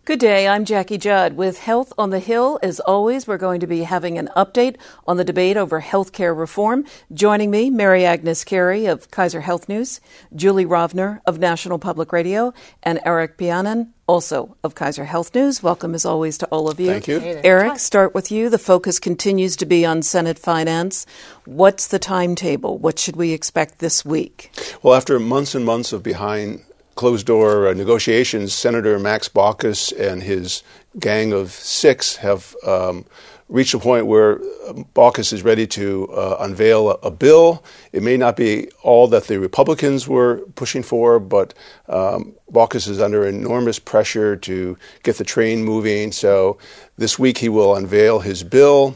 Good day, I'm Jackie Judd with Health on the Hill. As always, we're going to be having an update on the debate over health care reform. Joining me, Mary Agnes Carey of Kaiser Health News, Julie Rovner of National Public Radio, and Eric Pianin, also of Kaiser Health News. Welcome, as always, to all of you. Thank you. Eric, start with you. The focus continues to be on Senate finance. What's the timetable? What should we expect this week? Well, after months and months of behind closed-door negotiations, Senator Max Baucus and his gang of six have reached a point where Baucus is ready to unveil a bill. It may not be all that the Republicans were pushing for, but Baucus is under enormous pressure to get the train moving. So this week he will unveil his bill.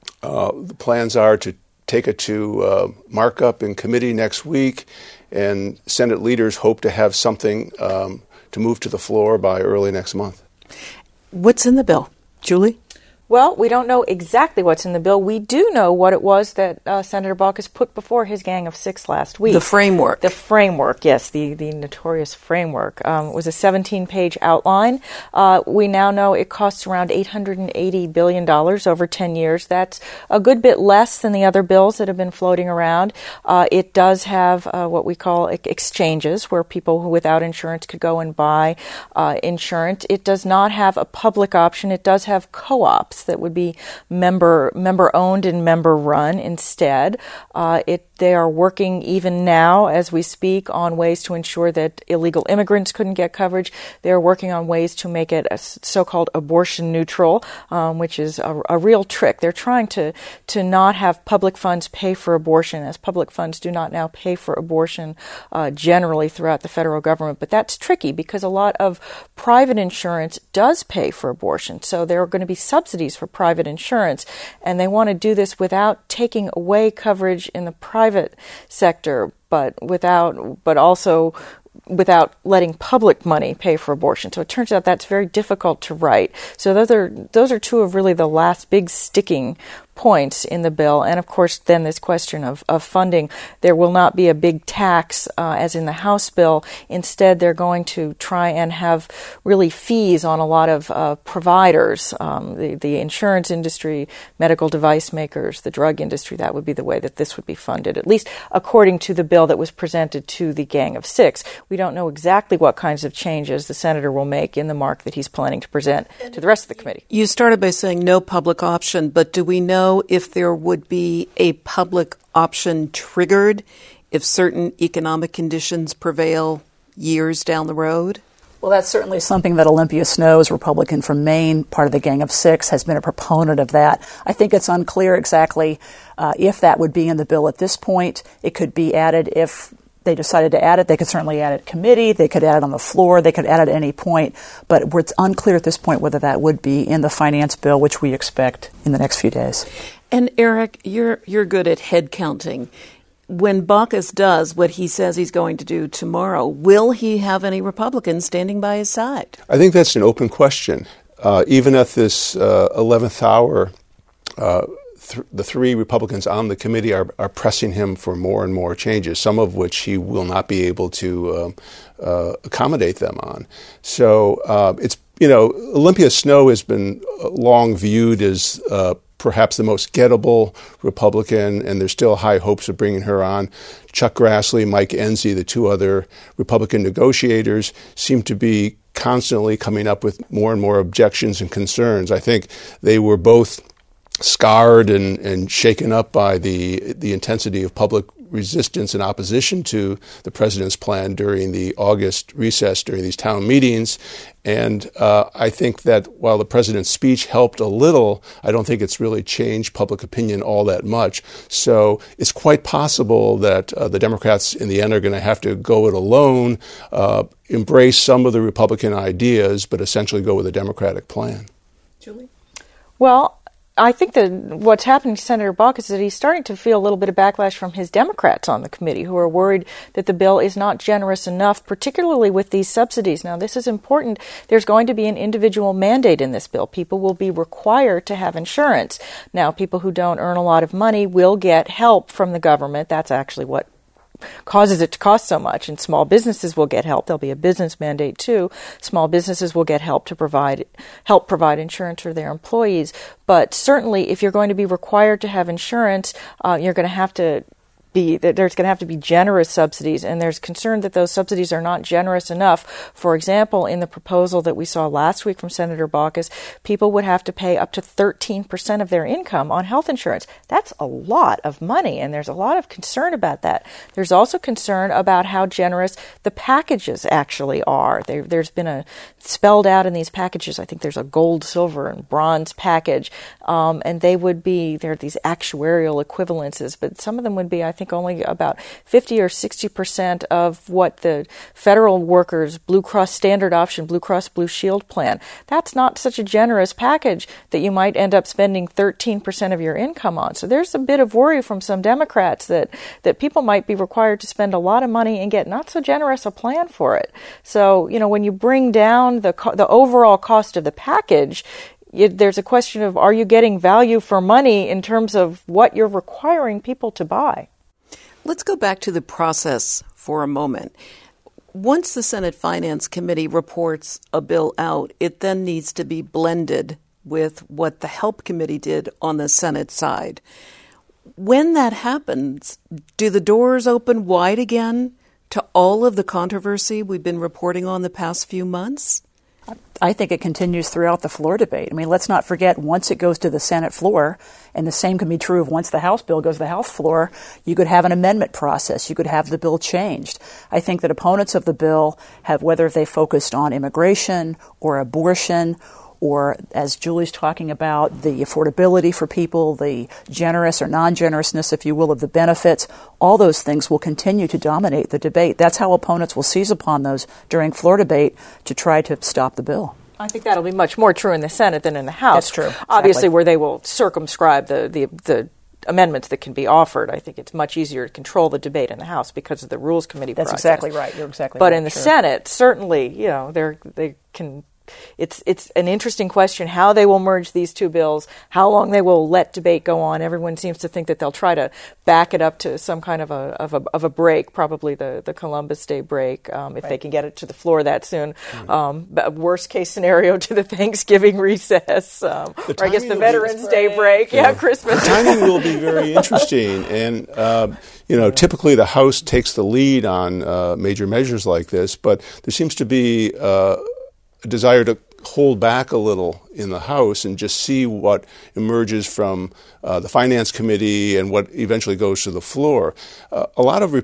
The plans are to take it to markup in committee next week, and Senate leaders hope to have something to move to the floor by early next month. What's in the bill? Julie? Well, we don't know exactly what's in the bill. We do know what it was that Senator Baucus put before his gang of six last week. The framework. The framework, yes, the notorious framework. It was a 17-page outline. We now know it costs around $880 billion over 10 years. That's a good bit less than the other bills that have been floating around. It does have what we call exchanges, where people who without insurance could go and buy insurance. It does not have a public option. It does have co-ops that would be member-owned and member-run instead. They are working even now, as we speak, on ways to ensure that illegal immigrants couldn't get coverage. They're working on ways to make it a so-called abortion neutral, which is a real trick. They're trying to not have public funds pay for abortion, as public funds do not now pay for abortion generally throughout the federal government. But that's tricky because a lot of private insurance does pay for abortion. So there are going to be subsidies for private insurance, and they want to do this without taking away coverage in the private sector, but also without letting public money pay for abortion. So it turns out that's very difficult to write. So those are two of really the last big sticking points in the bill. And of course, then this question of funding. There will not be a big tax as in the House bill. Instead, they're going to try and have really fees on a lot of providers, the insurance industry, medical device makers, the drug industry. That would be the way that this would be funded, at least according to the bill that was presented to the Gang of Six. We don't know exactly what kinds of changes the senator will make in the mark that he's planning to present to the rest of the committee. You started by saying no public option, but do we know if there would be a public option triggered if certain economic conditions prevail years down the road? Well, that's certainly something that Olympia Snowe, Republican from Maine, part of the Gang of Six, has been a proponent of that. I think it's unclear exactly if that would be in the bill at this point. It could be added if they decided to add it. They could certainly add it at committee. They could add it on the floor. They could add it at any point. But it's unclear at this point whether that would be in the finance bill, which we expect in the next few days. And Eric, you're good at head counting. When Baucus does what he says he's going to do tomorrow, will he have any Republicans standing by his side? I think that's an open question. Even at this 11th hour, the three Republicans on the committee are pressing him for more and more changes, some of which he will not be able to accommodate them on. So Olympia Snowe has been long viewed as perhaps the most gettable Republican, and there's still high hopes of bringing her on. Chuck Grassley, Mike Enzi, the two other Republican negotiators, seem to be constantly coming up with more and more objections and concerns. I think they were both scarred and shaken up by the intensity of public resistance and opposition to the president's plan during the August recess during these town meetings. And I think that while the president's speech helped a little, I don't think it's really changed public opinion all that much. So it's quite possible that the Democrats in the end are going to have to go it alone, embrace some of the Republican ideas, but essentially go with a Democratic plan. Julie? Well, I think that what's happening to Senator Baucus is that he's starting to feel a little bit of backlash from his Democrats on the committee who are worried that the bill is not generous enough, particularly with these subsidies. Now, this is important. There's going to be an individual mandate in this bill. People will be required to have insurance. Now, people who don't earn a lot of money will get help from the government. That's actually what causes it to cost so much. And small businesses will get help. There'll be a business mandate too. Small businesses will get help to help provide insurance for their employees. But certainly, if you're going to be required to have insurance, you're going to have to there's going to have to be generous subsidies, and there's concern that those subsidies are not generous enough. For example, in the proposal that we saw last week from Senator Baucus, people would have to pay up to 13% of their income on health insurance. That's a lot of money, and there's a lot of concern about that. There's also concern about how generous the packages actually are. There's been spelled out in these packages, I think there's a gold, silver, and bronze package, and they're these actuarial equivalences, but some of them would be, I think, only about 50 or 60% of what the federal workers Blue Cross Standard Option, Blue Cross Blue Shield plan. That's not such a generous package that you might end up spending 13% of your income on. So there's a bit of worry from some Democrats that people might be required to spend a lot of money and get not so generous a plan for it. So, when you bring down the overall cost of the package, there's a question of, are you getting value for money in terms of what you're requiring people to buy? Let's go back to the process for a moment. Once the Senate Finance Committee reports a bill out, it then needs to be blended with what the Help Committee did on the Senate side. When that happens, do the doors open wide again to all of the controversy we've been reporting on the past few months? I think it continues throughout the floor debate. I mean, let's not forget, once it goes to the Senate floor, and the same can be true of once the House bill goes to the House floor, you could have an amendment process. You could have the bill changed. I think that opponents of the bill have, whether they focused on immigration or abortion or, as Julie's talking about, the affordability for people, the generous or non-generousness, if you will, of the benefits, all those things will continue to dominate the debate. That's how opponents will seize upon those during floor debate to try to stop the bill. I think that'll be much more true in the Senate than in the House. That's true. Obviously, exactly. Where they will circumscribe the amendments that can be offered. I think it's much easier to control the debate in the House because of the Rules Committee process. That's exactly right. You're exactly right. But in the Senate, certainly, they can. It's an interesting question how they will merge these two bills, how long they will let debate go on. Everyone seems to think that they'll try to back it up to some kind of a break, probably the Columbus Day break, if they can get it to the floor that soon. Worst case scenario to the Thanksgiving recess, or I guess the Veterans Day break. Yeah, Christmas. The timing will be very interesting, and typically the House takes the lead on major measures like this, but there seems to be a desire to hold back a little in the House and just see what emerges from the Finance Committee and what eventually goes to the floor. A lot of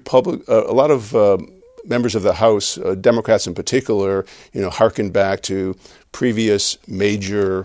members of the House, Democrats in particular, harken back to previous major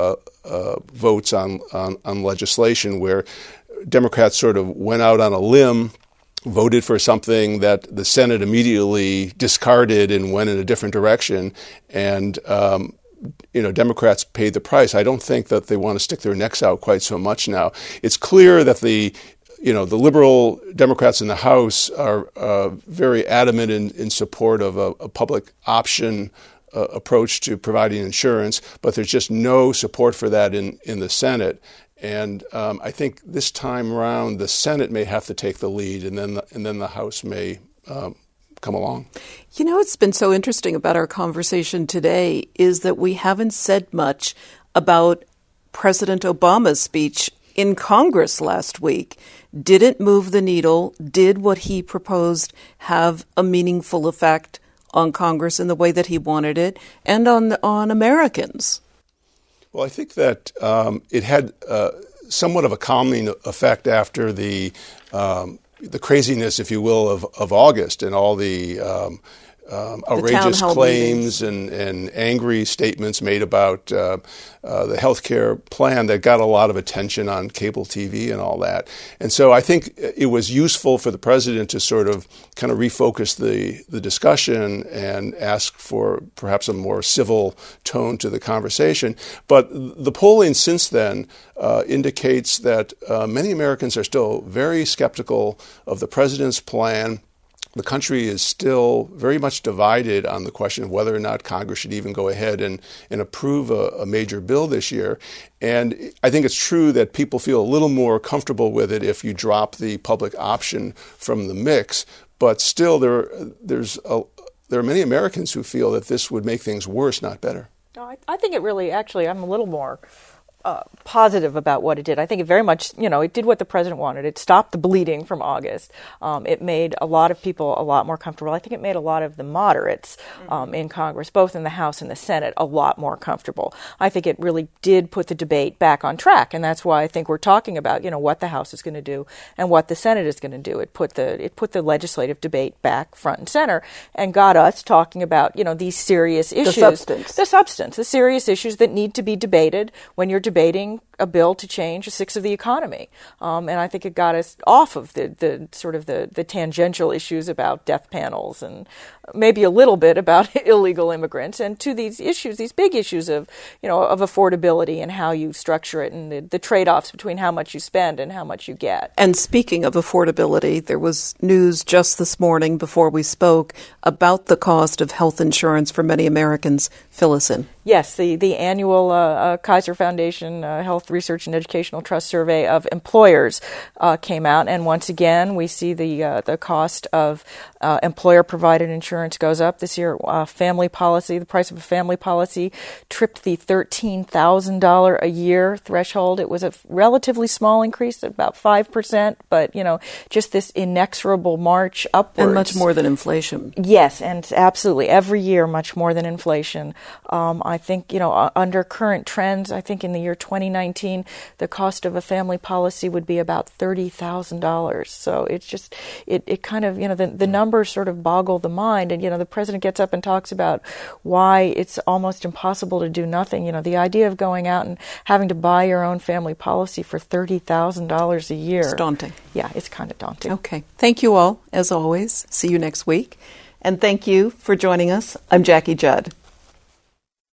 votes on legislation where Democrats sort of went out on a limb, voted for something that the Senate immediately discarded and went in a different direction, and Democrats paid the price. I don't think that they want to stick their necks out quite so much now. It's clear that the liberal Democrats in the House are very adamant in support of a public option approach to providing insurance, but there's just no support for that in the Senate. And I think this time around, the Senate may have to take the lead, and then the House may come along. What's been so interesting about our conversation today is that we haven't said much about President Obama's speech in Congress last week. Did it move the needle? Did what he proposed have a meaningful effect on Congress in the way that he wanted it and on Americans? Well, I think that it had somewhat of a calming effect after the craziness, if you will, of August and all the outrageous claims and angry statements made about the health care plan that got a lot of attention on cable TV and all that. And so I think it was useful for the president to sort of kind of refocus the discussion and ask for perhaps a more civil tone to the conversation. But the polling since then indicates that many Americans are still very skeptical of the president's plan. the country is still very much divided on the question of whether or not Congress should even go ahead and approve a major bill this year. And I think it's true that people feel a little more comfortable with it if you drop the public option from the mix. But still, there are many Americans who feel that this would make things worse, not better. No, I think it really, actually, I'm a little more positive about what it did. I think it very much, it did what the president wanted. It stopped the bleeding from August. It made a lot of people a lot more comfortable. I think it made a lot of the moderates in Congress, both in the House and the Senate, a lot more comfortable. I think it really did put the debate back on track, and that's why I think we're talking about, what the House is going to do and what the Senate is going to do. It put the legislative debate back front and center and got us talking about, these serious issues. The substance, the serious issues that need to be debated when you're debating a bill to change a sixth of the economy. And I think it got us off of the sort of the tangential issues about death panels and maybe a little bit about illegal immigrants, and to these issues, these big issues of affordability and how you structure it, and the trade-offs between how much you spend and how much you get. And speaking of affordability, there was news just this morning before we spoke about the cost of health insurance for many Americans. Fill us in. Yes, the annual Kaiser Foundation Health Research and Educational Trust Survey of employers came out, and once again we see the cost of employer-provided insurance goes up this year. Family policy, the price of a family policy tripped the $13,000 a year threshold. It was a relatively small increase, about 5%, but just this inexorable march upwards. And much more than inflation. Yes, and absolutely every year much more than inflation. I think, under current trends, I think in the year 2019, the cost of a family policy would be about $30,000. So it's just, it kind of, the numbers sort of boggle the mind. And, the president gets up and talks about why it's almost impossible to do nothing. The idea of going out and having to buy your own family policy for $30,000 a year. It's daunting. Yeah, it's kind of daunting. Okay. Thank you all, as always. See you next week. And thank you for joining us. I'm Jackie Judd.